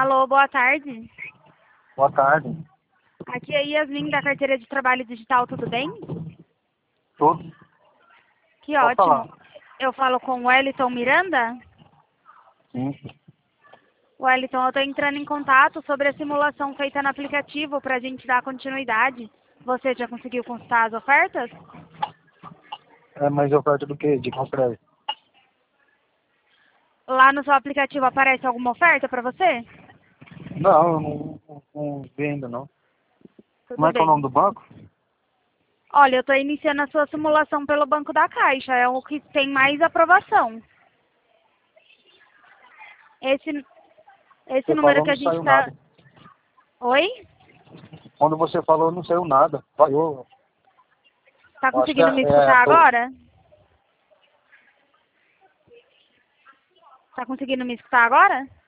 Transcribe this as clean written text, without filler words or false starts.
Alô, boa tarde. Boa tarde. Aqui é Yasmin da Carteira de Trabalho Digital, tudo bem? Tudo? Que Pode ótimo. falar. Eu falo com o Wellington Miranda? Sim. Wellington, eu estou entrando em contato sobre a simulação feita no aplicativo para a gente dar continuidade. Você já conseguiu consultar as ofertas? Mas oferta do quê? De qual prédio? Lá no seu aplicativo aparece alguma oferta para você? Não, eu não vi ainda não. Como Tudo é que é o nome bem. do banco? Olha, eu estou iniciando a sua simulação pelo Banco da Caixa, é o que tem mais aprovação. Esse Você número falou, que a não gente saiu está... nada. Oi? Quando você falou, não saiu nada. Falhou. Tá Eu acho que conseguindo me escutar agora? Tá conseguindo me escutar agora?